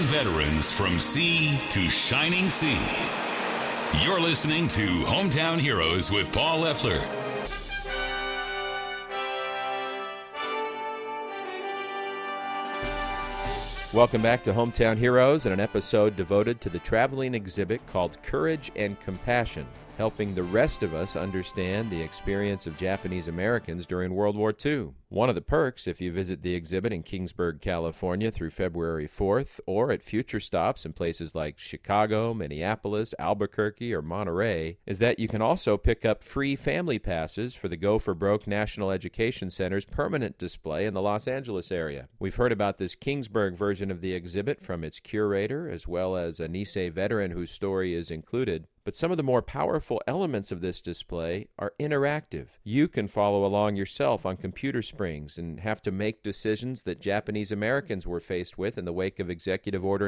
veterans from sea to shining sea. You're listening to Hometown Heroes with Paul Leffler. Welcome back to Hometown Heroes and an episode devoted to the traveling exhibit called Courage and Compassion, helping the rest of us understand the experience of Japanese Americans during World War II. One of the perks, if you visit the exhibit in Kingsburg, California through February 4th, or at future stops in places like Chicago, Minneapolis, Albuquerque, or Monterey, is that you can also pick up free family passes for the Go for Broke National Education Center's permanent display in the Los Angeles area. We've heard about this Kingsburg version of the exhibit from its curator, as well as a Nisei veteran whose story is included. But some of the more powerful elements of this display are interactive. You can follow along yourself on computer screens and have to make decisions that Japanese Americans were faced with in the wake of Executive Order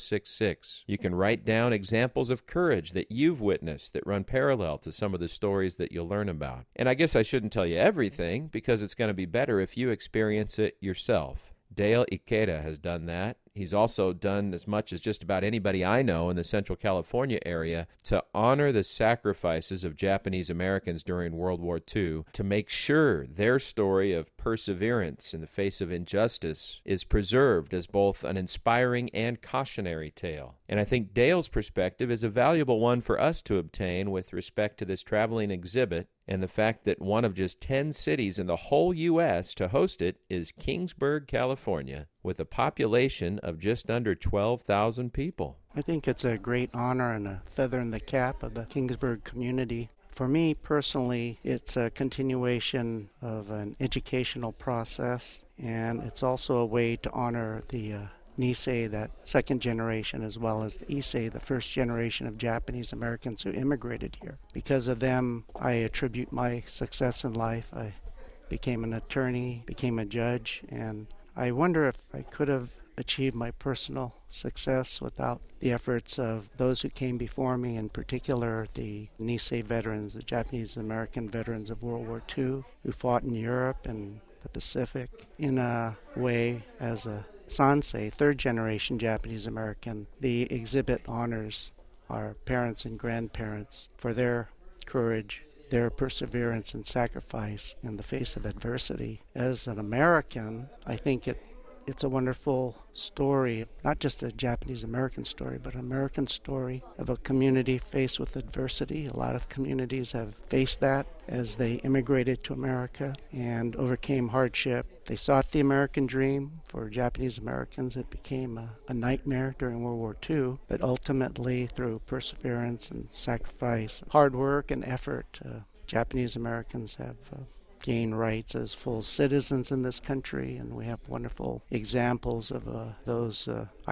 9066. You can write down examples of courage that you've witnessed that run parallel to some of the stories that you'll learn about. And I guess I shouldn't tell you everything, because it's going to be better if you experience it yourself. Dale Ikeda has done that. He's also done as much as just about anybody I know in the Central California area to honor the sacrifices of Japanese Americans during World War II, to make sure their story of perseverance in the face of injustice is preserved as both an inspiring and cautionary tale. And I think Dale's perspective is a valuable one for us to obtain with respect to this traveling exhibit, and the fact that one of just 10 cities in the whole U.S. to host it is Kingsburg, California, with a population of just under 12,000 people. I think it's a great honor and a feather in the cap of the Kingsburg community. For me personally, it's a continuation of an educational process, and it's also a way to honor the Nisei, that second generation, as well as the Issei, the first generation of Japanese Americans who immigrated here. Because of them, I attribute my success in life. I became an attorney, became a judge, and I wonder if I could have achieved my personal success without the efforts of those who came before me, in particular the Nisei veterans, the Japanese American veterans of World War II, who fought in Europe and the Pacific. In a way, as a Sansei, third generation Japanese American, the exhibit honors our parents and grandparents for their courage, their perseverance and sacrifice in the face of adversity. As an American, I think it's a wonderful story, not just a Japanese American story, but an American story of a community faced with adversity. A lot of communities have faced that as they immigrated to America and overcame hardship. They sought the American dream. For Japanese Americans, it became a nightmare during World War II, but ultimately, through perseverance and sacrifice, hard work and effort, Japanese Americans have gain rights as full citizens in this country, and we have wonderful examples of those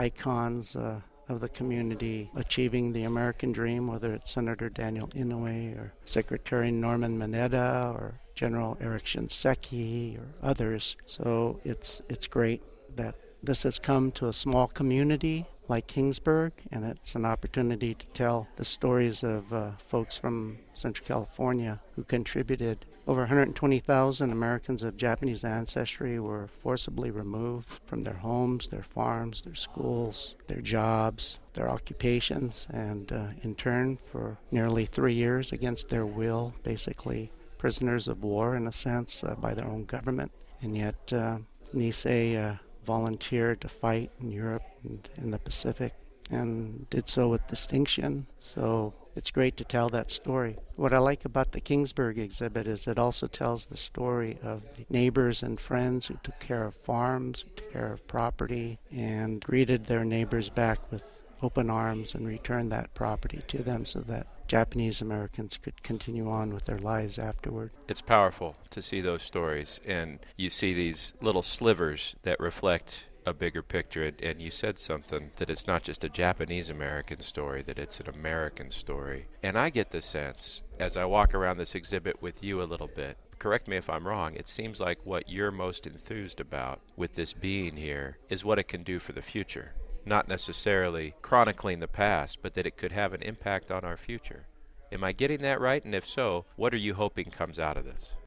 icons of the community achieving the American dream, whether it's Senator Daniel Inouye or Secretary Norman Mineta or General Eric Shinseki or others. So it's great that this has come to a small community like Kingsburg, and it's an opportunity to tell the stories of folks from Central California who contributed. Over 120,000 Americans of Japanese ancestry were forcibly removed from their homes, their farms, their schools, their jobs, their occupations, and in turn, for nearly 3 years against their will, basically prisoners of war in a sense by their own government. And yet Nisei volunteered to fight in Europe and in the Pacific, and did so with distinction. So it's great to tell that story. What I like about the Kingsburg exhibit is it also tells the story of the neighbors and friends who took care of farms, who took care of property, and greeted their neighbors back with open arms and returned that property to them so that Japanese Americans could continue on with their lives afterward. It's powerful to see those stories, and you see these little slivers that reflect a bigger picture, and you said something that it's not just a Japanese American story, that it's an American story. And I get the sense, as I walk around this exhibit with you a little bit, correct me if I'm wrong, it seems like what you're most enthused about with this being here is what it can do for the future. Not necessarily chronicling the past, but that it could have an impact on our future. Am I getting that right? And if so, what are you hoping comes out of this?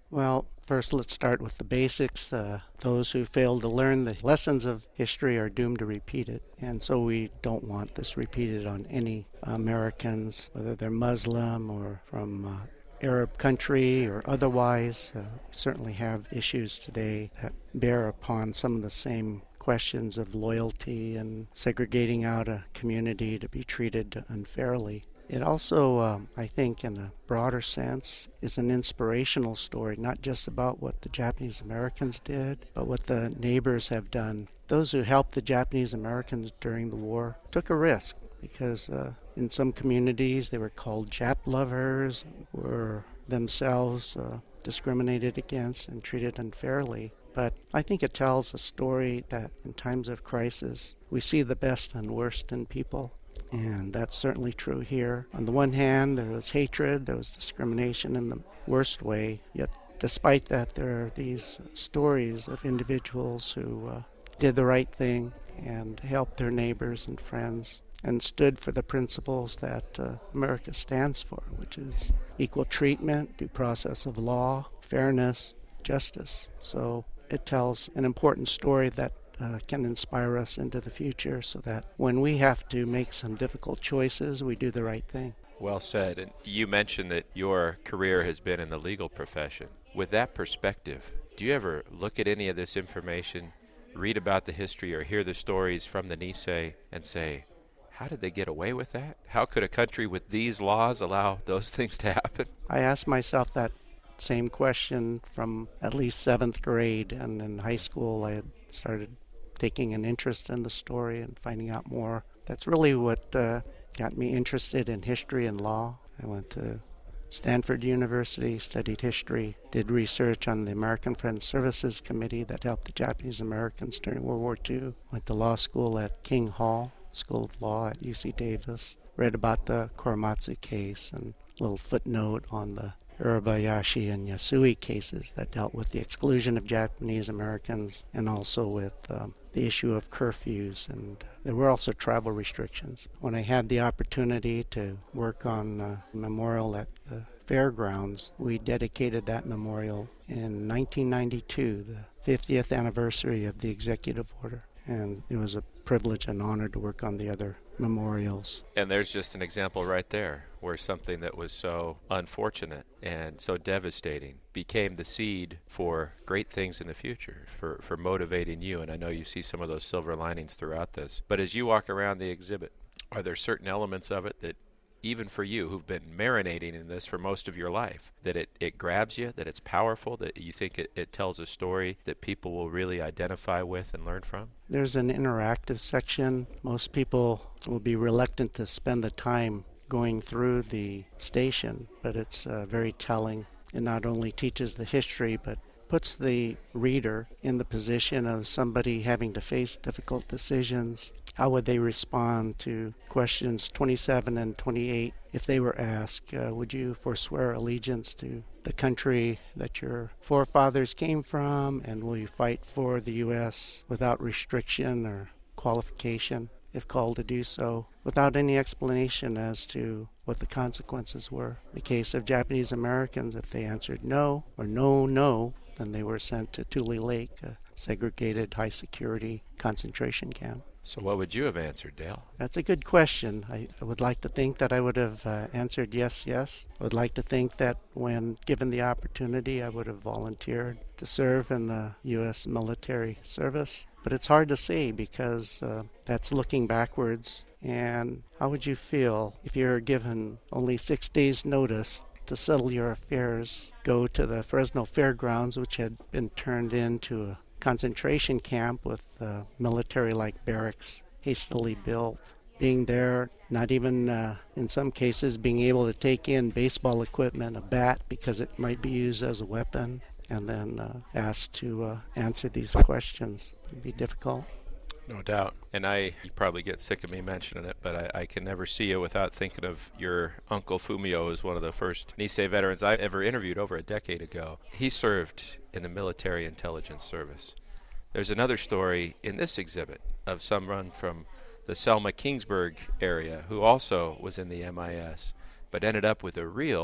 Well, first let's start with the basics. Those who fail to learn the lessons of history are doomed to repeat it. And so we don't want this repeated on any Americans, whether they're Muslim or from Arab country or otherwise. We certainly have issues today that bear upon some of the same questions of loyalty and segregating out a community to be treated unfairly. It also, I think, in a broader sense, is an inspirational story, not just about what the Japanese Americans did, but what the neighbors have done. Those who helped the Japanese Americans during the war took a risk because in some communities they were called Jap lovers, were themselves discriminated against and treated unfairly. But I think it tells a story that in times of crisis, we see the best and worst in people. And that's certainly true here. On the one hand, there was hatred, there was discrimination in the worst way. Yet, despite that, there are these stories of individuals who did the right thing and helped their neighbors and friends and stood for the principles that America stands for, which is equal treatment, due process of law, fairness, justice. So it tells an important story that can inspire us into the future so that when we have to make some difficult choices, we do the right thing. Well said. And you mentioned that your career has been in the legal profession. With that perspective, do you ever look at any of this information, read about the history, or hear the stories from the Nisei and say, how did they get away with that? How could a country with these laws allow those things to happen? I asked myself that same question from at least 7th grade, and in high school I had started taking an interest in the story and finding out more. That's really what got me interested in history and law. I went to Stanford University, studied history, did research on the American Friends Services Committee that helped the Japanese Americans during World War II. Went to law school at King Hall, School of Law at UC Davis. Read about the Korematsu case and a little footnote on the Urabayashi and Yasui cases that dealt with the exclusion of Japanese Americans and also with the issue of curfews, and there were also travel restrictions. When I had the opportunity to work on a memorial at the fairgrounds, we dedicated that memorial in 1992, the 50th anniversary of the executive order, and it was a privilege and honor to work on the other memorials. And there's just an example right there where something that was so unfortunate and so devastating became the seed for great things in the future, for motivating you. And I know you see some of those silver linings throughout this. But as you walk around the exhibit, are there certain elements of it that, even for you who've been marinating in this for most of your life, that it grabs you, that it's powerful, that you think it tells a story that people will really identify with and learn from? There's an interactive section. Most people will be reluctant to spend the time going through the station, but it's very telling. It not only teaches the history, but puts the reader in the position of somebody having to face difficult decisions. How would they respond to questions 27 and 28 if they were asked, would you forswear allegiance to the country that your forefathers came from, and will you fight for the U.S. without restriction or qualification if called to do so, without any explanation as to what the consequences were? In the case of Japanese Americans, if they answered no or no, then they were sent to Tule Lake, a segregated high-security concentration camp. So what would you have answered, Dale? That's a good question. I would like to think that I would have answered yes. I would like to think that when given the opportunity, I would have volunteered to serve in the U.S. military service. But it's hard to say because that's looking backwards. And how would you feel if you're given only 6 days' notice to settle your affairs, go to the Fresno Fairgrounds, which had been turned into a concentration camp with military-like barracks hastily built, being there, not even in some cases being able to take in baseball equipment, a bat, because it might be used as a weapon, and then asked to answer these questions? It'd be difficult. No doubt. And you probably get sick of me mentioning it, but I can never see you without thinking of your Uncle Fumio as one of the first Nisei veterans I ever interviewed over a decade ago. He served in the military intelligence service. There's another story in this exhibit of someone from the Selma-Kingsburg area who also was in the MIS, but ended up with a real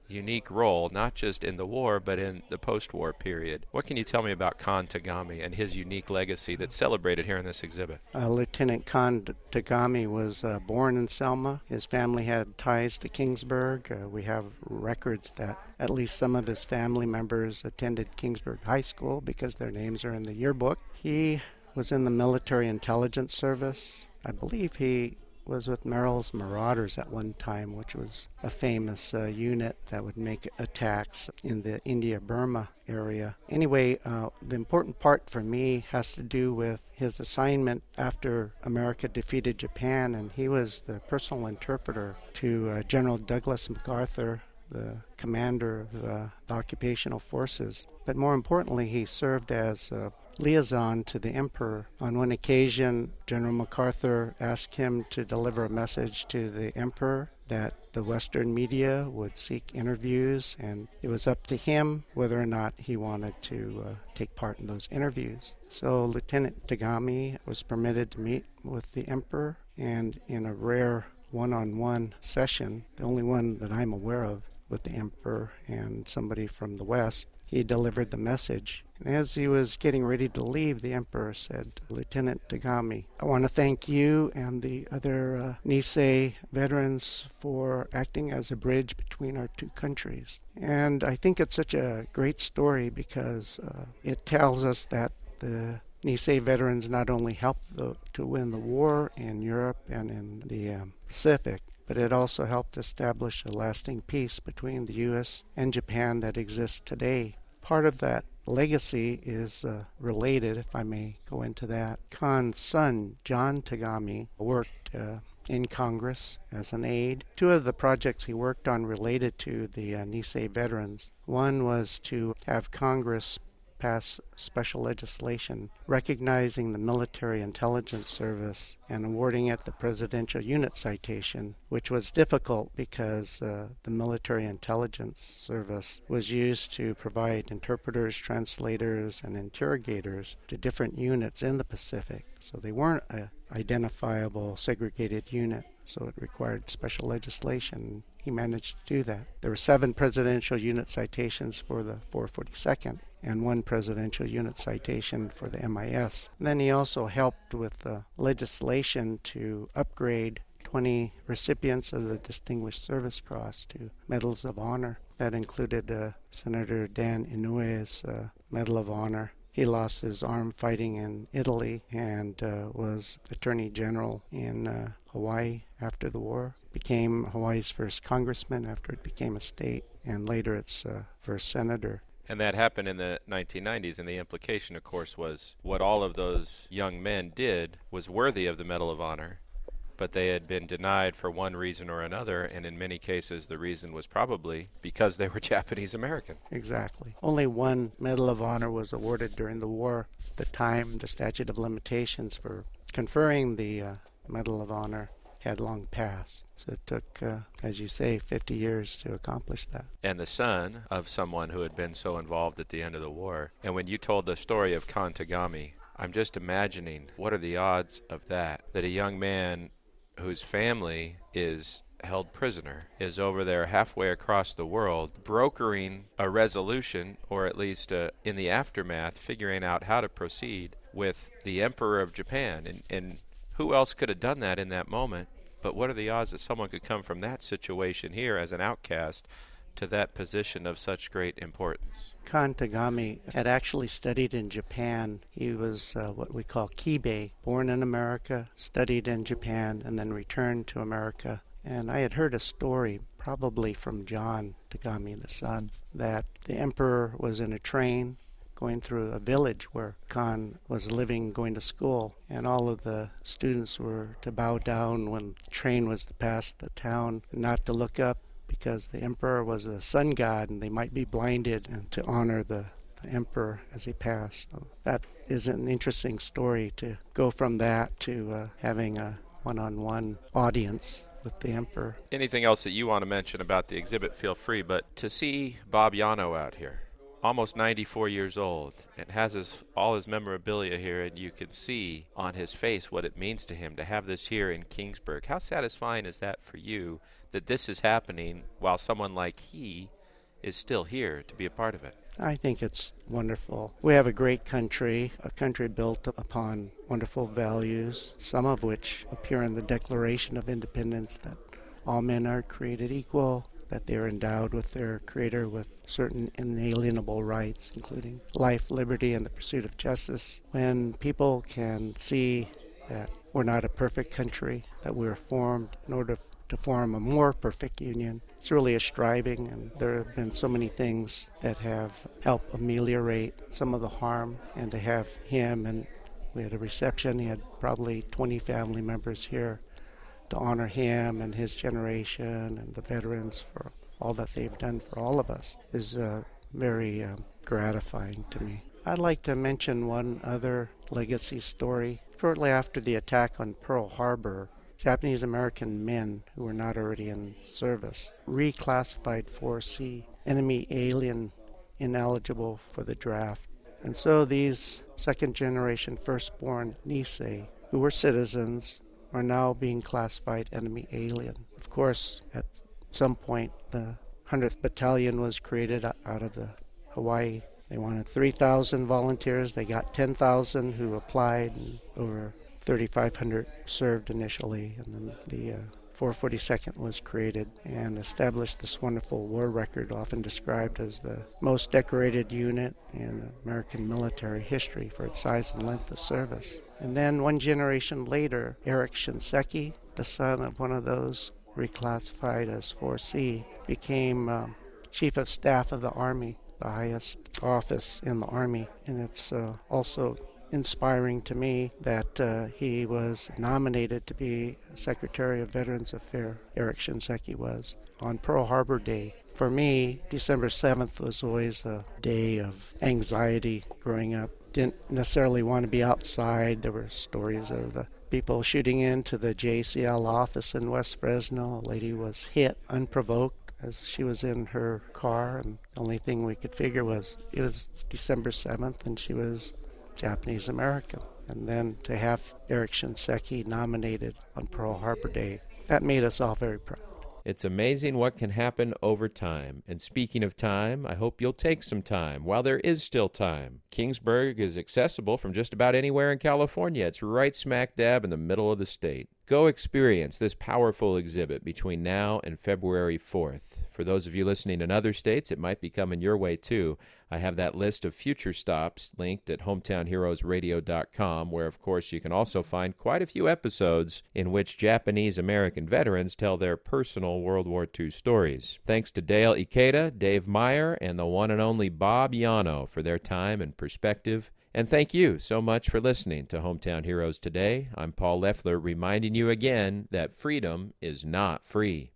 unique role, not just in the war, but in the post-war period. What can you tell me about Khan Tagami and his unique legacy that's celebrated here in this exhibit? Lieutenant Khan Tagami was born in Selma. His family had ties to Kingsburg. We have records that at least some of his family members attended Kingsburg High School because their names are in the yearbook. He was in the military intelligence service. I believe he was with Merrill's Marauders at one time, which was a famous unit that would make attacks in the India-Burma area. Anyway, the important part for me has to do with his assignment after America defeated Japan, and he was the personal interpreter to General Douglas MacArthur, the commander of the occupational forces. But more importantly, he served as a liaison to the emperor. On one occasion, General MacArthur asked him to deliver a message to the emperor that the Western media would seek interviews, and it was up to him whether or not he wanted to take part in those interviews. So Lieutenant Tagami was permitted to meet with the emperor, and in a rare one-on-one session, the only one that I'm aware of with the emperor and somebody from the West, he delivered the message. And as he was getting ready to leave, the emperor said, "Lieutenant Tagami, I want to thank you and the other Nisei veterans for acting as a bridge between our two countries." And I think it's such a great story because it tells us that the Nisei veterans not only helped to win the war in Europe and in the Pacific, but it also helped establish a lasting peace between the U.S. and Japan that exists today. Part of that legacy is related, if I may go into that. Khan's son, John Tagami, worked in Congress as an aide. Two of the projects he worked on related to the Nisei veterans. One was to have Congress pass special legislation recognizing the Military Intelligence Service and awarding it the Presidential Unit Citation, which was difficult because the Military Intelligence Service was used to provide interpreters, translators, and interrogators to different units in the Pacific. So they weren't an identifiable segregated unit, so it required special legislation. He managed to do that. There were 7 Presidential Unit Citations for the 442nd and 1 Presidential Unit Citation for the MIS. And then he also helped with the legislation to upgrade 20 recipients of the Distinguished Service Cross to Medals of Honor. That included Senator Dan Inouye's Medal of Honor. He lost his arm fighting in Italy and was Attorney General in Hawaii after the war. Became Hawaii's first congressman after it became a state, and later its first senator. And that happened in the 1990s, and the implication, of course, was what all of those young men did was worthy of the Medal of Honor, but they had been denied for one reason or another, and in many cases the reason was probably because they were Japanese American. Exactly. Only 1 Medal of Honor was awarded during the war. The time, the statute of limitations for conferring the Medal of Honor had long passed. So it took, as you say, 50 years to accomplish that. And the son of someone who had been so involved at the end of the war. And when you told the story of Khan Tagami, I'm just imagining what are the odds of that a young man whose family is held prisoner is over there halfway across the world brokering a resolution, or at least in the aftermath figuring out how to proceed with the Emperor of Japan. And who else could have done that in that moment? But what are the odds that someone could come from that situation here as an outcast to that position of such great importance? Khan Tagami had actually studied in Japan. He was what we call Kibei, born in America, studied in Japan, and then returned to America. And I had heard a story, probably from John Tagami, the son, that the emperor was in a train going through a village where Khan was living, going to school, and all of the students were to bow down when the train was to pass the town, not to look up because the emperor was a sun god and they might be blinded, and to honor the emperor as he passed. So that is an interesting story, to go from that to having a one-on-one audience with the emperor. Anything else that you want to mention about the exhibit, feel free, but to see Bob Yano out here, almost 94 years old, and has all his memorabilia here, and you can see on his face what it means to him to have this here in Kingsburg. How satisfying is that for you, that this is happening while someone like he is still here to be a part of it. I think it's wonderful. We have a great country, a country built upon wonderful values, some of which appear in the Declaration of Independence, that all men are created equal, that they are endowed with their Creator with certain inalienable rights, including life, liberty, and the pursuit of justice. When people can see that we're not a perfect country, that we were formed in order to form a more perfect union, it's really a striving, and there have been so many things that have helped ameliorate some of the harm, and to have him, and we had a reception, he had probably 20 family members here to honor him and his generation and the veterans for all that they've done for all of us is very gratifying to me. I'd like to mention one other legacy story. Shortly after the attack on Pearl Harbor, Japanese American men who were not already in service reclassified 4C, enemy alien ineligible for the draft. And so these second generation firstborn Nisei, who were citizens, are now being classified enemy alien. Of course, at some point, the 100th Battalion was created out of the Hawaii. They wanted 3,000 volunteers. They got 10,000 who applied, and over 3,500 served initially. And then the 442nd was created and established this wonderful war record, often described as the most decorated unit in American military history for its size and length of service. And then one generation later, Eric Shinseki, the son of one of those reclassified as 4C, became Chief of Staff of the Army, the highest office in the Army. And it's also inspiring to me that he was nominated to be Secretary of Veterans Affairs, Eric Shinseki was, on Pearl Harbor Day. For me, December 7th was always a day of anxiety growing up. Didn't necessarily want to be outside. There were stories of the people shooting into the JCL office in West Fresno. A lady was hit unprovoked as she was in her car, and the only thing we could figure was it was December 7th and she was Japanese American. And then to have Eric Shinseki nominated on Pearl Harbor Day, that made us all very proud. It's amazing what can happen over time. And speaking of time, I hope you'll take some time while there is still time. Kingsburg is accessible from just about anywhere in California. It's right smack dab in the middle of the state. Go experience this powerful exhibit between now and February 4th. For those of you listening in other states, it might be coming your way too. I have that list of future stops linked at hometownheroesradio.com, where, of course, you can also find quite a few episodes in which Japanese American veterans tell their personal World War II stories. Thanks to Dale Ikeda, Dave Meyer, and the one and only Bob Yano for their time and perspective. And thank you so much for listening to Hometown Heroes today. I'm Paul Leffler, reminding you again that freedom is not free.